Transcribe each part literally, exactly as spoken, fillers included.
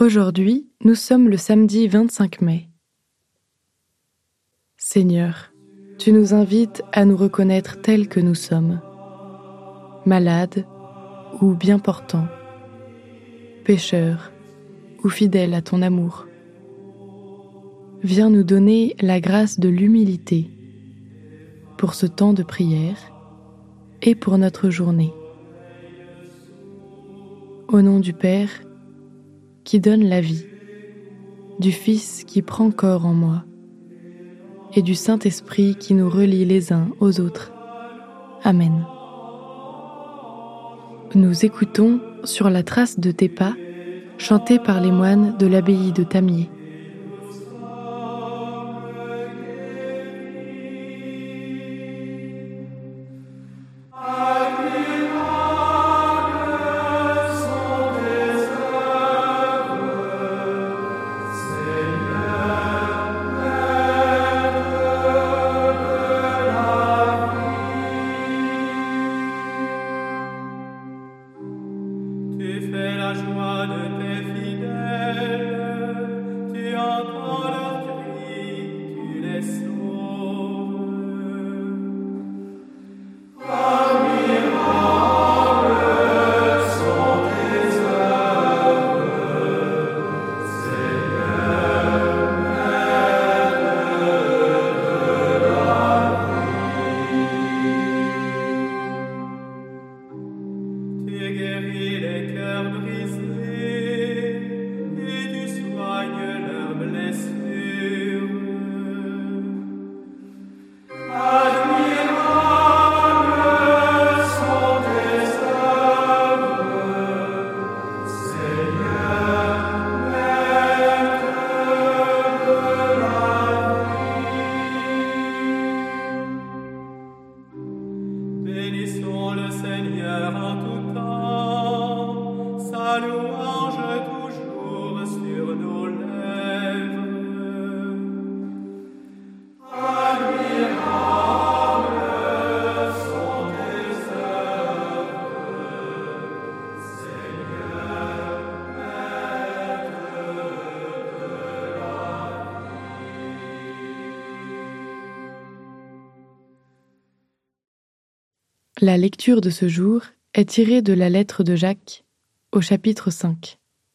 Aujourd'hui, nous sommes le samedi vingt-cinq mai. Seigneur, tu nous invites à nous reconnaître tels que nous sommes, malades ou bien portants, pécheurs ou fidèles à ton amour. Viens nous donner la grâce de l'humilité pour ce temps de prière et pour notre journée. Au nom du Père qui donne la vie, du Fils qui prend corps en moi et du Saint-Esprit qui nous relie les uns aux autres. Amen. Nous écoutons Sur la trace de tes pas, chanté par les moines de l'abbaye de Tamier. Bénissons le Seigneur en tout temps, sa louange toujours sur nos lèvres. Admirables sont tes œuvres, Seigneur, Maître de la La lecture de ce jour est tirée de la lettre de Jacques, au chapitre cinq.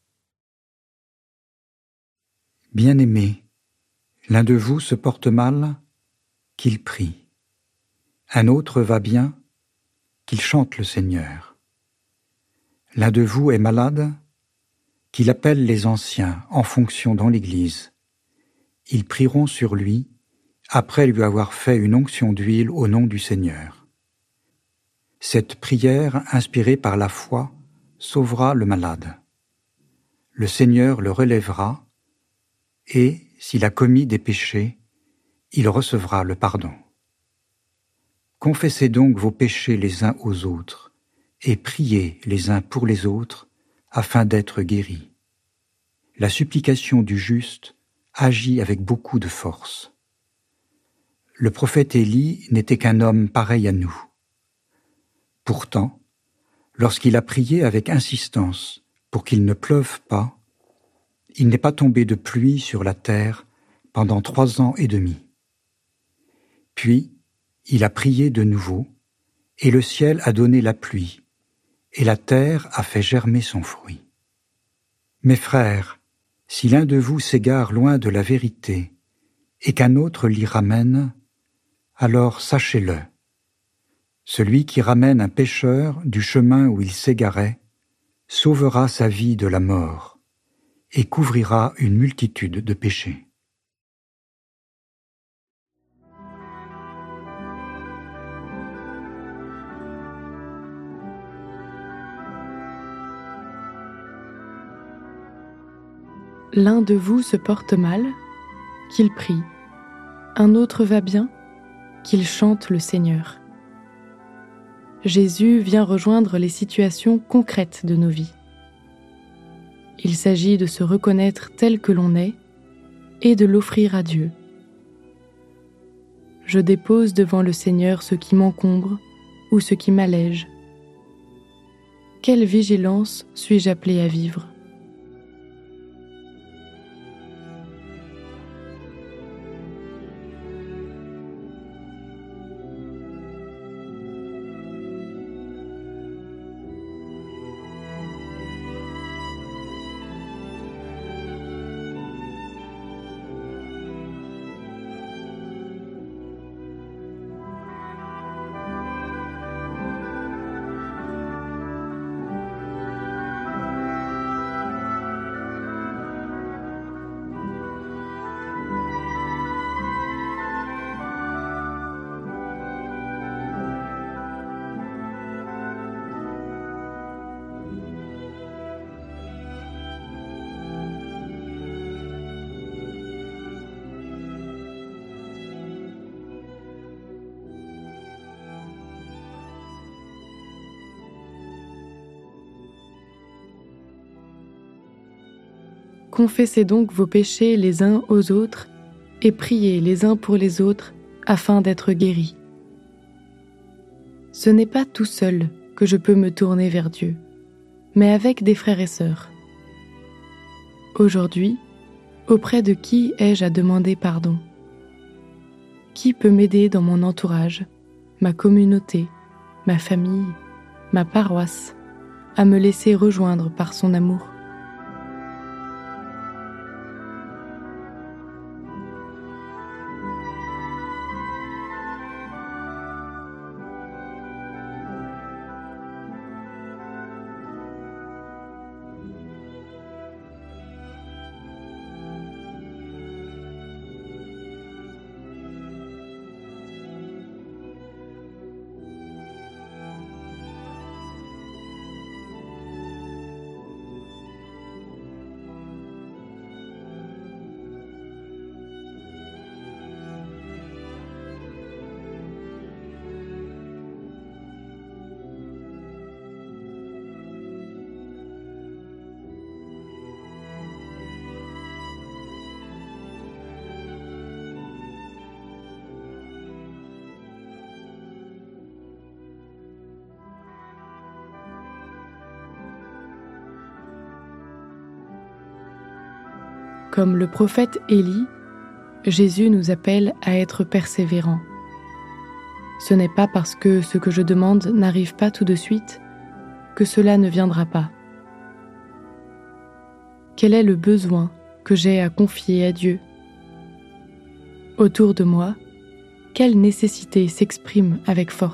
Bien-aimés, l'un de vous se porte mal, qu'il prie. Un autre va bien, qu'il chante le Seigneur. L'un de vous est malade, qu'il appelle les anciens en fonction dans l'Église. Ils prieront sur lui, après lui avoir fait une onction d'huile au nom du Seigneur. Cette prière, inspirée par la foi, sauvera le malade. Le Seigneur le relèvera, et, s'il a commis des péchés, il recevra le pardon. Confessez donc vos péchés les uns aux autres, et priez les uns pour les autres, afin d'être guéris. La supplication du juste agit avec beaucoup de force. Le prophète Élie n'était qu'un homme pareil à nous. Pourtant, lorsqu'il a prié avec insistance pour qu'il ne pleuve pas, il n'est pas tombé de pluie sur la terre pendant trois ans et demi. Puis, il a prié de nouveau, et le ciel a donné la pluie, et la terre a fait germer son fruit. Mes frères, si l'un de vous s'égare loin de la vérité, et qu'un autre l'y ramène, alors sachez-le. Celui qui ramène un pécheur du chemin où il s'égarait sauvera sa vie de la mort et couvrira une multitude de péchés. L'un de vous se porte mal, qu'il prie. Un autre va bien, qu'il chante le Seigneur. Jésus vient rejoindre les situations concrètes de nos vies. Il s'agit de se reconnaître tel que l'on est et de l'offrir à Dieu. Je dépose devant le Seigneur ce qui m'encombre ou ce qui m'allège. Quelle vigilance suis-je appelé à vivre ? Confessez donc vos péchés les uns aux autres et priez les uns pour les autres afin d'être guéris. Ce n'est pas tout seul que je peux me tourner vers Dieu, mais avec des frères et sœurs. Aujourd'hui, auprès de qui ai-je à demander pardon ? Qui peut m'aider dans mon entourage, ma communauté, ma famille, ma paroisse, à me laisser rejoindre par son amour ? Comme le prophète Élie, Jésus nous appelle à être persévérants. Ce n'est pas parce que ce que je demande n'arrive pas tout de suite que cela ne viendra pas. Quel est le besoin que j'ai à confier à Dieu ? Autour de moi, quelle nécessité s'exprime avec force ?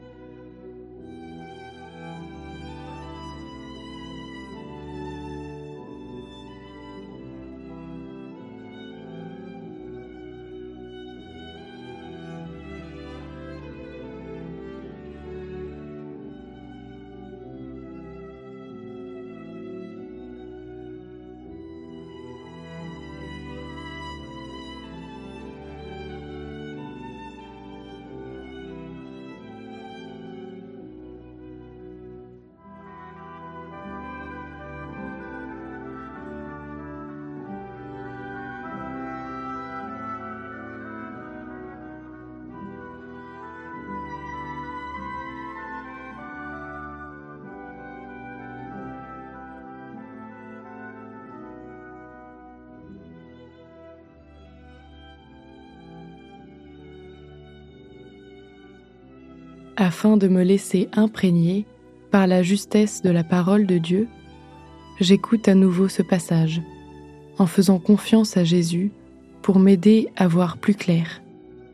Afin de me laisser imprégner par la justesse de la parole de Dieu, j'écoute à nouveau ce passage, en faisant confiance à Jésus pour m'aider à voir plus clair.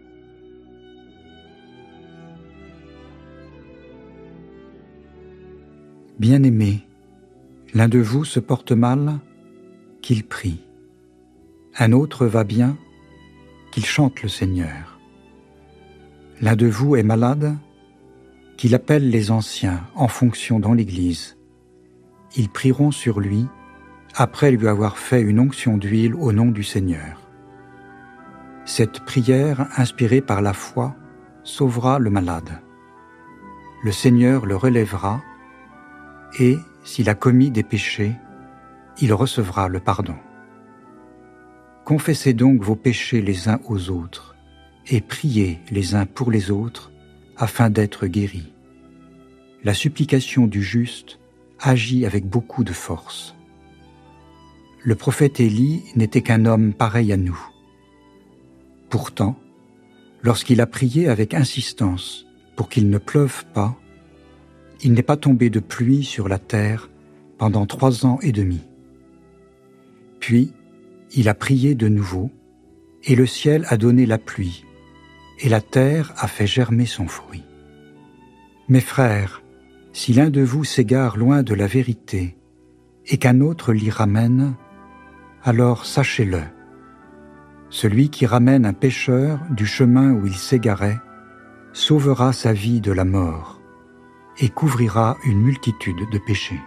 Bien-aimés, l'un de vous se porte mal, qu'il prie. Un autre va bien, qu'il chante le Seigneur. L'un de vous est malade, qu'il appelle les anciens en fonction dans l'Église. Ils prieront sur lui, après lui avoir fait une onction d'huile au nom du Seigneur. Cette prière, inspirée par la foi, sauvera le malade. Le Seigneur le relèvera, et, s'il a commis des péchés, il recevra le pardon. Confessez donc vos péchés les uns aux autres, et priez les uns pour les autres, afin d'être guéris. La supplication du juste agit avec beaucoup de force. Le prophète Élie n'était qu'un homme pareil à nous. Pourtant, lorsqu'il a prié avec insistance pour qu'il ne pleuve pas, il n'est pas tombé de pluie sur la terre pendant trois ans et demi. Puis, il a prié de nouveau, et le ciel a donné la pluie, et la terre a fait germer son fruit. Mes frères, si l'un de vous s'égare loin de la vérité, et qu'un autre l'y ramène, alors sachez-le. Celui qui ramène un pécheur du chemin où il s'égarait sauvera sa vie de la mort et couvrira une multitude de péchés.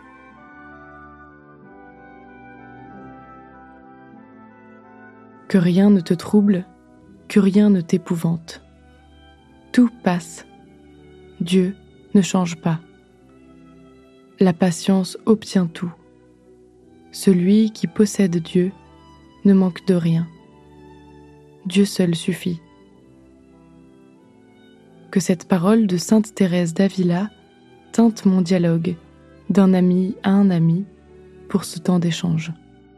Que rien ne te trouble, que rien ne t'épouvante. Tout passe. Dieu ne change pas. La patience obtient tout. Celui qui possède Dieu ne manque de rien. Dieu seul suffit. Que cette parole de sainte Thérèse d'Avila teinte mon dialogue d'un ami à un ami pour ce temps d'échange.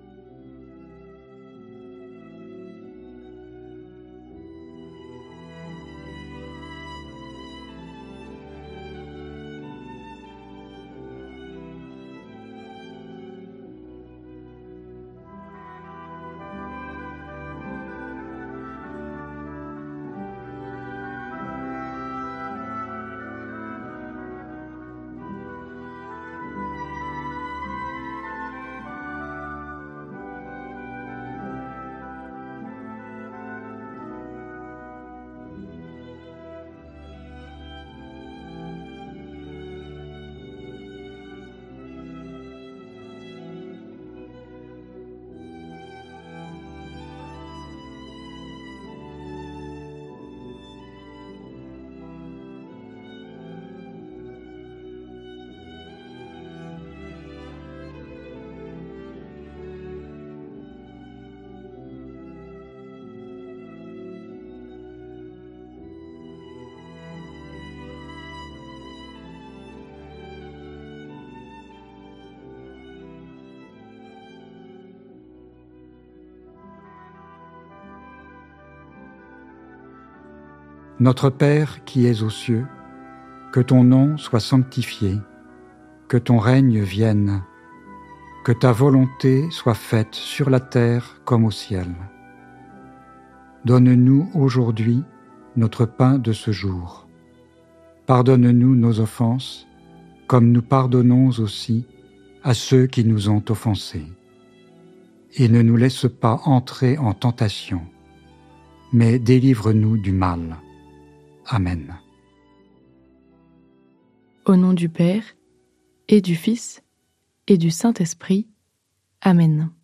Notre Père qui es aux cieux, que ton nom soit sanctifié, que ton règne vienne, que ta volonté soit faite sur la terre comme au ciel. Donne-nous aujourd'hui notre pain de ce jour. Pardonne-nous nos offenses, comme nous pardonnons aussi à ceux qui nous ont offensés. Et ne nous laisse pas entrer en tentation, mais délivre-nous du mal. Amen. Au nom du Père, et du Fils, et du Saint-Esprit. Amen.